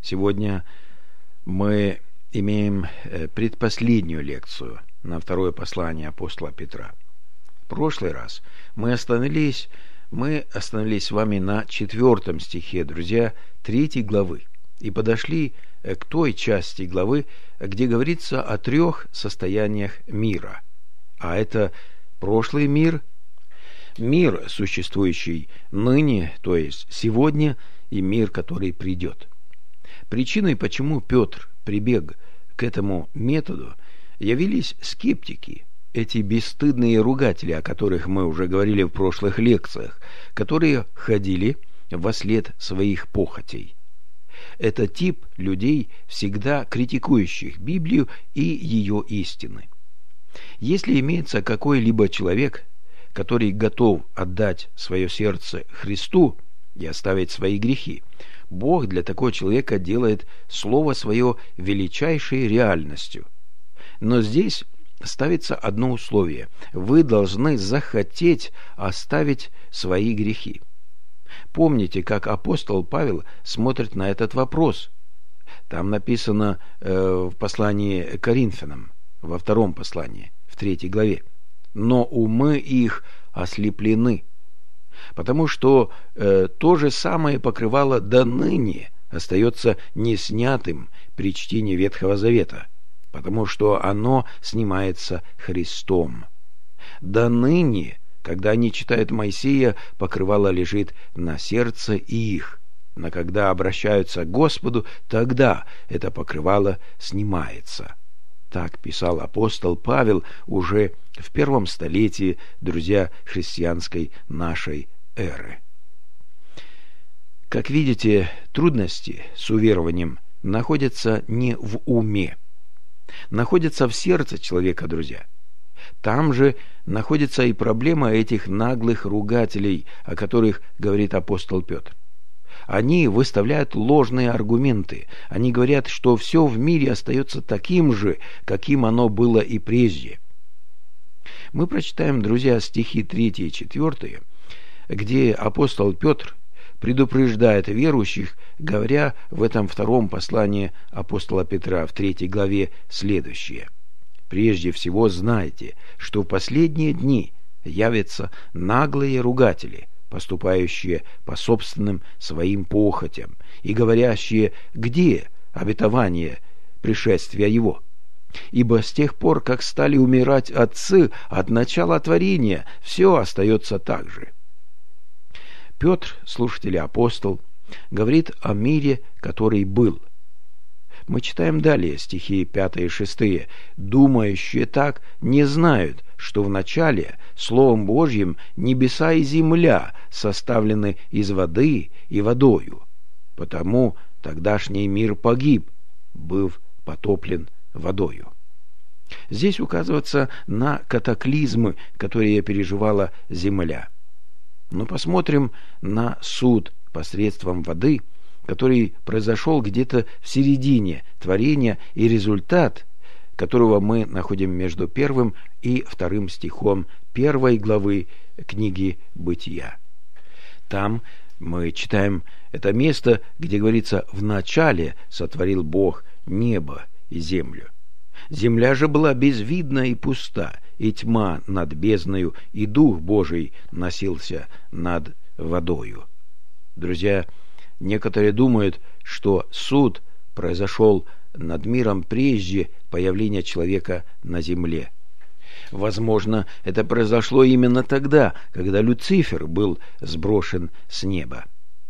Сегодня мы имеем предпоследнюю лекцию на второе послание апостола Петра. В прошлый раз мы остановились с вами на 4 стихе, друзья, 3 главы, и подошли к той части главы, где говорится о 3 состояниях мира. А это прошлый мир, мир, существующий ныне, то есть сегодня, и мир, который придет. Причиной, почему Петр прибег к этому методу, явились скептики, эти бесстыдные ругатели, о которых мы уже говорили в прошлых лекциях, которые ходили вослед своих похотей. Это тип людей, всегда критикующих Библию и ее истины. Если имеется какой-либо человек, который готов отдать свое сердце Христу и оставить свои грехи, Бог для такого человека делает Слово Свое величайшей реальностью. Но здесь ставится одно условие: вы должны захотеть оставить свои грехи. Помните, как апостол Павел смотрит на этот вопрос. Там написано в послании к Коринфянам, во 2 послании, в 3 главе: «Но умы их ослеплены, потому что то же самое покрывало до ныне остается неснятым при чтении Ветхого Завета, потому что оно снимается Христом. До ныне, когда они читают Моисея, покрывало лежит на сердце их, но когда обращаются к Господу, тогда это покрывало снимается». Так писал апостол Павел уже в 1 столетии, друзья, христианской нашей эры. Как видите, трудности с уверованием находятся не в уме, находятся в сердце человека, друзья. Там же находится и проблема этих наглых ругателей, о которых говорит апостол Петр. Они выставляют ложные аргументы. Они говорят, что все в мире остается таким же, каким оно было и прежде. Мы прочитаем, друзья, стихи 3 и 4, где апостол Петр предупреждает верующих, говоря в этом 2 послании апостола Петра в 3 главе следующее: «Прежде всего знайте, что в последние дни явятся наглые ругатели, поступающие по собственным своим похотям, и говорящие: где обетование пришествия его? Ибо с тех пор, как стали умирать отцы от начала творения, все остается так же». Петр, слушатель и апостол, говорит о мире, который был. Мы читаем далее стихи 5 и 6. «Думающие так не знают, что вначале Словом Божьим небеса и земля составлены из воды и водою, потому тогдашний мир погиб, быв потоплен водою». Здесь указывается на катаклизмы, которые переживала земля. Но посмотрим на суд посредством воды, который произошел где-то в середине творения, и результат которого мы находим между 1 и 2 стихом 1 главы книги Бытия. Там мы читаем это место, где говорится: «Вначале сотворил Бог небо и землю. Земля же была безвидна и пуста, и тьма над бездною, и Дух Божий носился над водою». Друзья, некоторые думают, что суд произошел над миром прежде появления человека на земле. Возможно, это произошло именно тогда, когда Люцифер был сброшен с неба.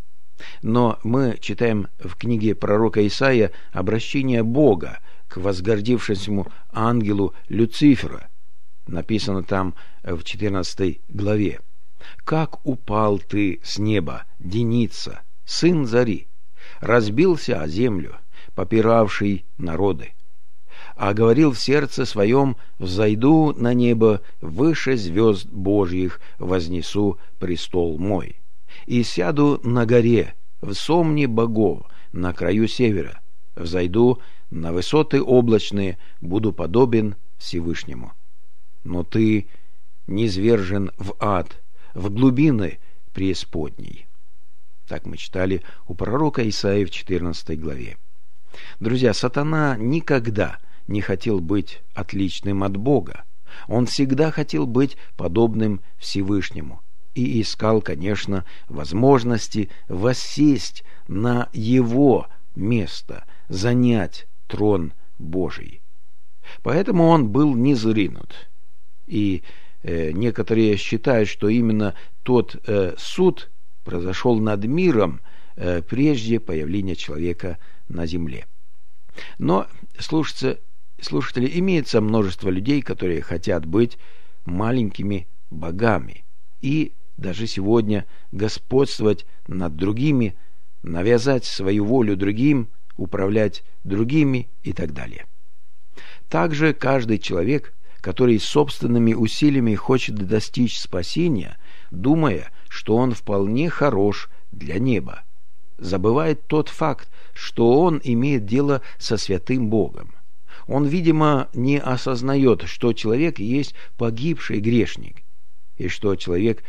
Но мы читаем в книге пророка Исаия обращение Бога к возгордившемуся ангелу Люцифера. Написано там в 14 главе: «Как упал ты с неба, деница, сын зари, разбился о землю, попиравший народы. А говорил в сердце своем: взойду на небо, выше звезд Божьих вознесу престол мой, и сяду на горе, в сомне богов, на краю севера, взойду на высоты облачные, буду подобен Всевышнему. Но ты низвержен в ад, в глубины преисподней». Так мы читали у пророка Исаии в 14 главе. Друзья, сатана никогда не хотел быть отличным от Бога. Он всегда хотел быть подобным Всевышнему и искал, конечно, возможности воссесть на его место, занять трон Божий. Поэтому он был низвергнут. И некоторые считают, что именно тот суд произошел над миром прежде появления человека на земле. Но, слушатели, имеется множество людей, которые хотят быть маленькими богами и даже сегодня господствовать над другими, навязать свою волю другим, управлять другими и так далее. Также каждый человек, который собственными усилиями хочет достичь спасения, думая, что он вполне хорош для неба, забывает тот факт, что он имеет дело со святым Богом. Он, видимо, не осознает, что человек есть погибший грешник, и что человек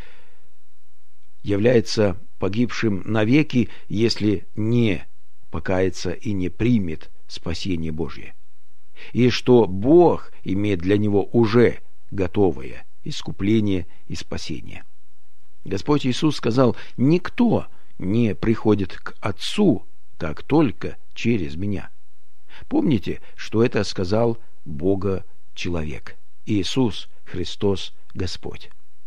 является погибшим навеки, если не покается и не примет спасение Божье, и что Бог имеет для него уже готовое искупление и спасение. Господь Иисус сказал: «Никто не приходит к Отцу, как только через меня». Помните, что это сказал Бога-человек, Иисус Христос Господь.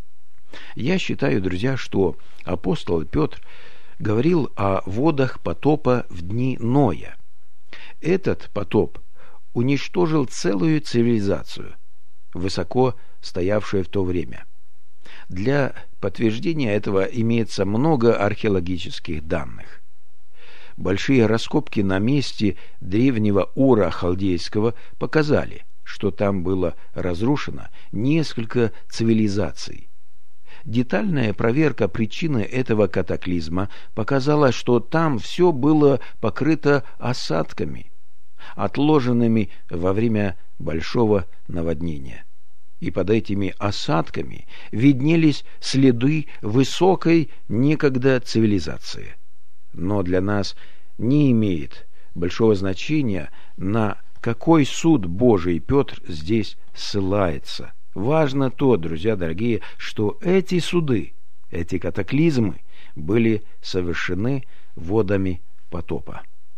Я считаю, друзья, что апостол Петр говорил о водах потопа в дни Ноя. Этот потоп уничтожил целую цивилизацию, высоко стоявшую в то время. Для подтверждения этого имеется много археологических данных. Большие раскопки на месте древнего Ура Халдейского показали, что там было разрушено несколько цивилизаций. Детальная проверка причины этого катаклизма показала, что там все было покрыто осадками, отложенными во время большого наводнения. И под этими осадками виднелись следы высокой некогда цивилизации. Но для нас не имеет большого значения, на какой суд Божий Петр здесь ссылается. Важно то, друзья дорогие, что эти суды, эти катаклизмы были совершены водами потопа.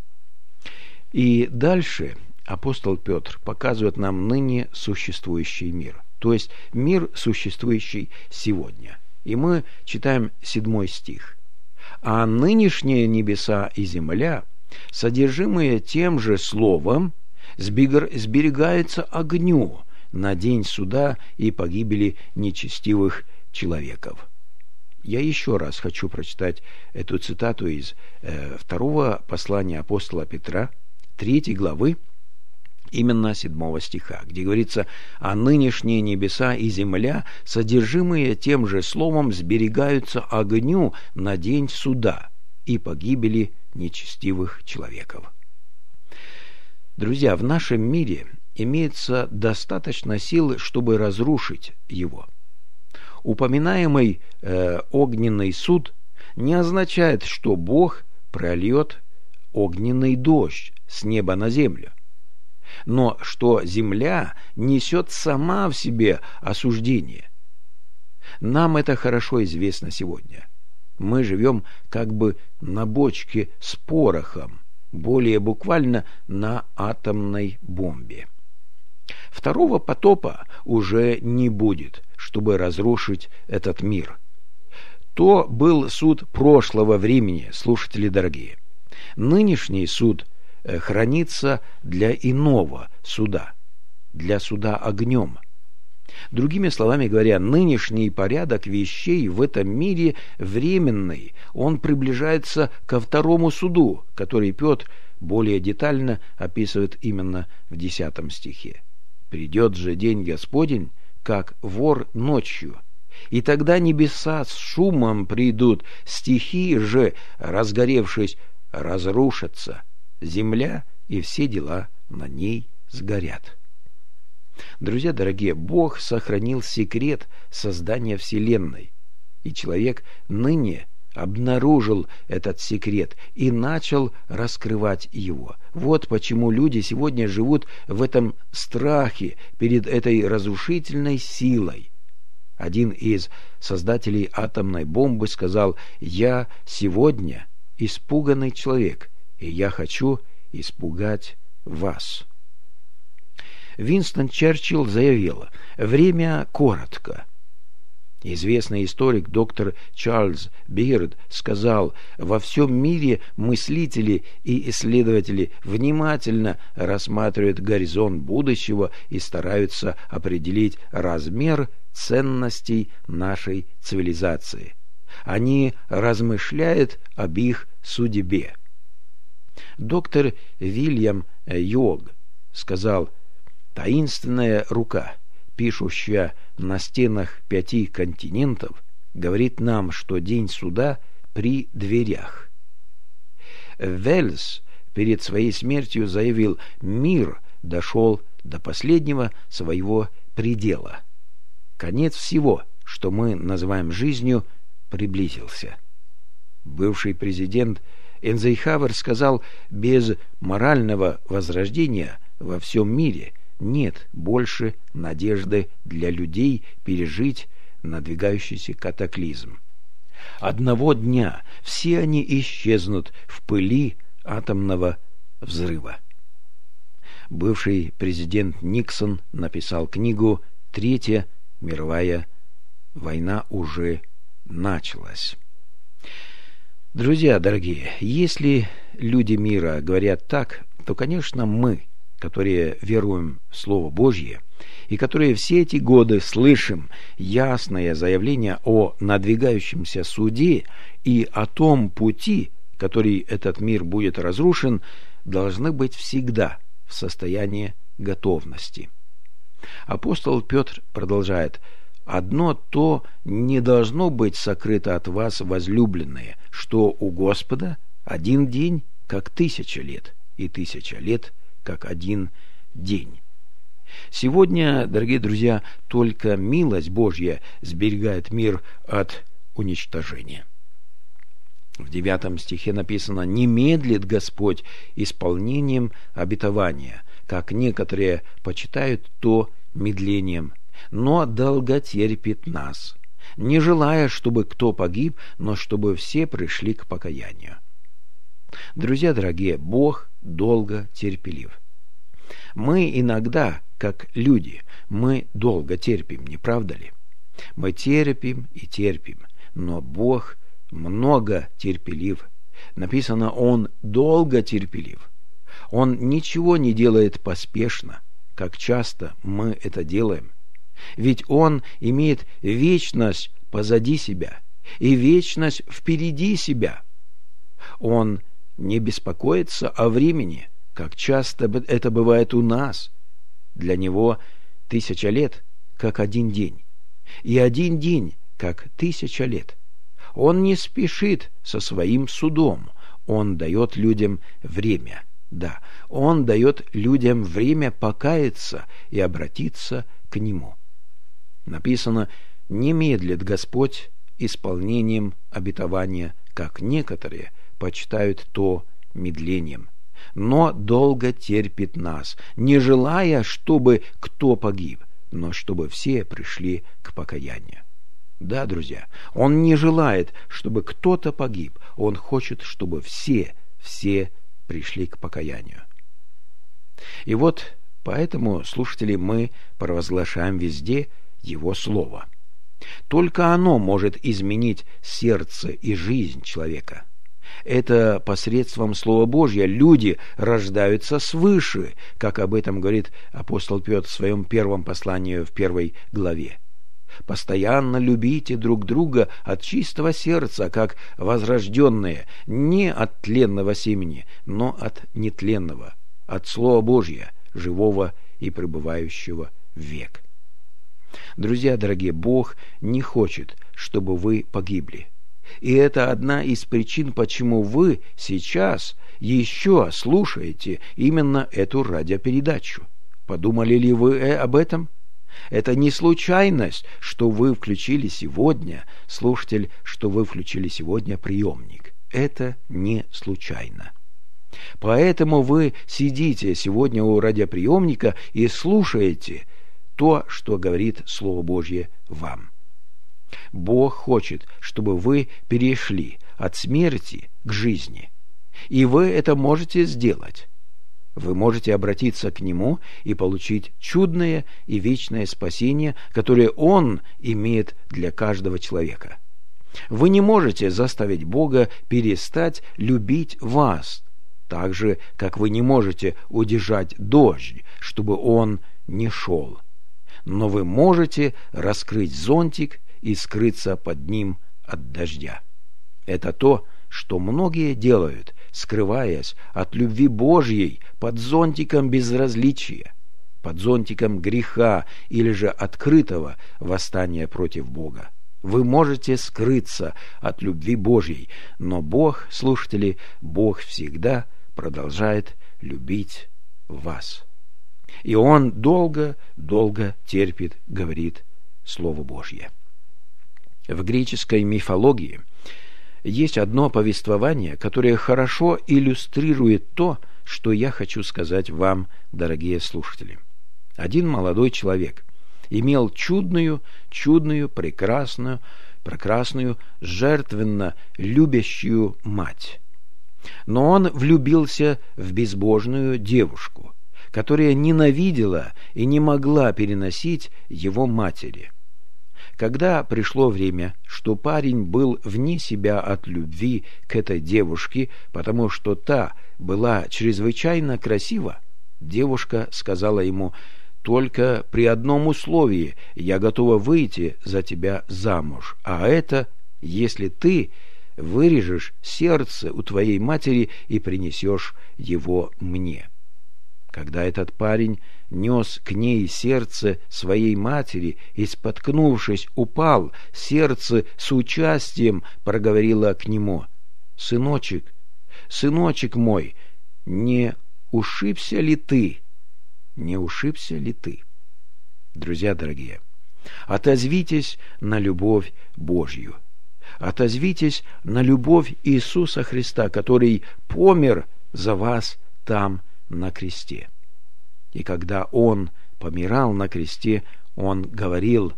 И дальше апостол Петр показывает нам ныне существующий мир, то есть мир, существующий сегодня. И мы читаем 7 стих. «А нынешние небеса и земля, содержимые тем же словом, сберегаются огню на день суда и погибели нечестивых человеков». Я еще раз хочу прочитать эту цитату из 2 послания апостола Петра, 3 главы, именно 7 стиха, где говорится: «А нынешние небеса и земля, содержимые тем же словом, сберегаются огню на день суда и погибели нечестивых человеков». Друзья, в нашем мире имеется достаточно сил, чтобы разрушить его. Упоминаемый огненный суд не означает, что Бог прольет огненный дождь с неба на землю, но что земля несет сама в себе осуждение. Нам это хорошо известно сегодня. Мы живем как бы на бочке с порохом, более буквально на атомной бомбе. Второго потопа уже не будет, чтобы разрушить этот мир. То был суд прошлого времени, слушатели дорогие. Нынешний суд хранится для иного суда, для суда огнем. Другими словами говоря, нынешний порядок вещей в этом мире временный, он приближается ко второму суду, который Петр более детально описывает именно в 10 стихе. «Придет же день Господень, как вор ночью, и тогда небеса с шумом придут, стихии же, разгоревшись, разрушатся, земля и все дела на ней сгорят». Друзья дорогие, Бог сохранил секрет создания Вселенной, и человек ныне обнаружил этот секрет и начал раскрывать его. Вот почему люди сегодня живут в этом страхе перед этой разрушительной силой. Один из создателей атомной бомбы сказал: «Я сегодня испуганный человек, и я хочу испугать вас». Винстон Черчилль заявил: «Время коротко». Известный историк доктор Чарльз Бирд сказал: «Во всем мире мыслители и исследователи внимательно рассматривают горизонт будущего и стараются определить размер ценностей нашей цивилизации. Они размышляют об их судьбе». Доктор Вильям Йог сказал: «Таинственная рука, пишущая на стенах 5 континентов, говорит нам, что день суда при дверях». Веллс перед своей смертью заявил: «Мир дошел до последнего своего предела. Конец всего, что мы называем жизнью, приблизился». Бывший президент Эйзенхауэр сказал: «Без морального возрождения во всем мире нет больше надежды для людей пережить надвигающийся катаклизм. Одного дня все они исчезнут в пыли атомного взрыва». Бывший президент Никсон написал книгу «Третья мировая война уже началась». Друзья дорогие, если люди мира говорят так, то, конечно, мы, которые веруем в Слово Божье и которые все эти годы слышим ясное заявление о надвигающемся суде и о том пути, который этот мир будет разрушен, должны быть всегда в состоянии готовности. Апостол Петр продолжает: «Одно то не должно быть сокрыто от вас, возлюбленные, что у Господа один день, как 1000 лет, и 1000 лет, как один день». Сегодня, дорогие друзья, только милость Божья сберегает мир от уничтожения. В 9 стихе написано: «Не медлит Господь исполнением обетования, как некоторые почитают то медлением, но долготерпит нас, не желая, чтобы кто погиб, но чтобы все пришли к покаянию». Друзья дорогие, Бог долго терпелив. Мы иногда, как люди, мы долго терпим, не правда ли? Мы терпим и терпим, но Бог много терпелив. Написано: Он долго терпелив. Он ничего не делает поспешно, как часто мы это делаем. Ведь Он имеет вечность позади себя и вечность впереди себя. Он не беспокоится о времени, как часто это бывает у нас. Для Него 1000 лет, как один день, и один день, как 1000 лет. Он не спешит со своим судом. Он дает людям время. Да, Он дает людям время покаяться и обратиться к Нему. Написано: «Не медлит Господь исполнением обетования, как некоторые почитают то медлением, но долго терпит нас, не желая, чтобы кто погиб, но чтобы все пришли к покаянию». Да, друзья, Он не желает, чтобы кто-то погиб. Он хочет, чтобы все пришли к покаянию. И вот поэтому, слушатели, мы провозглашаем везде Его Слово. Только оно может изменить сердце и жизнь человека. Это посредством Слова Божьего люди рождаются свыше, как об этом говорит апостол Петр в своем первом послании в 1 главе. «Постоянно любите друг друга от чистого сердца, как возрожденные, не от тленного семени, но от нетленного, от Слова Божьего, живого и пребывающего век». Друзья дорогие, Бог не хочет, чтобы вы погибли. И это одна из причин, почему вы сейчас еще слушаете именно эту радиопередачу. Подумали ли вы об этом? Это не случайность, что вы включили сегодня, слушатель, что вы включили сегодня приемник. Это не случайно. Поэтому вы сидите сегодня у радиоприемника и слушаете то, что говорит Слово Божье вам. Бог хочет, чтобы вы перешли от смерти к жизни. И вы это можете сделать. Вы можете обратиться к Нему и получить чудное и вечное спасение, которое Он имеет для каждого человека. Вы не можете заставить Бога перестать любить вас, так же, как вы не можете удержать дождь, чтобы он не шел. Но вы можете раскрыть зонтик и скрыться под ним от дождя. Это то, что многие делают, скрываясь от любви Божьей под зонтиком безразличия, под зонтиком греха или же открытого восстания против Бога. Вы можете скрыться от любви Божьей, но Бог, слушатели, Бог всегда продолжает любить вас. И Он долго терпит, говорит Слово Божье. В греческой мифологии есть одно повествование, которое хорошо иллюстрирует то, что я хочу сказать вам, дорогие слушатели. Один молодой человек имел чудную, прекрасную, жертвенно любящую мать. Но он влюбился в безбожную девушку, которая ненавидела и не могла переносить его матери. Когда пришло время, что парень был вне себя от любви к этой девушке, потому что та была чрезвычайно красива, девушка сказала ему: «Только при одном условии я готова выйти за тебя замуж, а это, если ты вырежешь сердце у твоей матери и принесешь его мне». Когда этот парень нес к ней сердце своей матери и, споткнувшись, упал, сердце с участием проговорило к нему: «Сыночек, сыночек мой, не ушибся ли ты? Не ушибся ли ты?» Друзья дорогие, отозвитесь на любовь Божью. Отозвитесь на любовь Иисуса Христа, который помер за вас там на кресте. И когда Он помирал на кресте, Он говорил,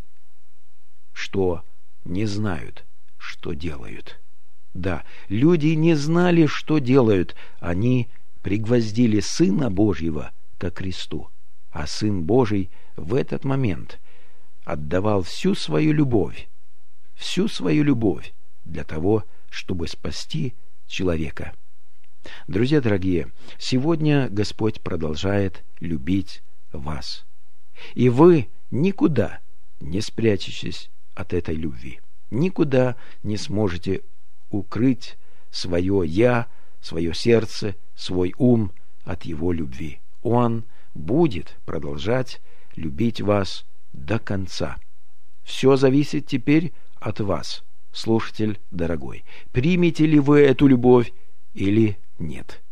что не знают, что делают. Да, люди не знали, что делают. Они пригвоздили Сына Божьего ко кресту, а Сын Божий в этот момент отдавал всю свою любовь для того, чтобы спасти человека. Друзья дорогие, сегодня Господь продолжает любить вас. И вы никуда не спрячетесь от этой любви. Никуда не сможете укрыть свое «я», свое сердце, свой ум от Его любви. Он будет продолжать любить вас до конца. Все зависит теперь от вас, слушатель дорогой. Примете ли вы эту любовь или нет?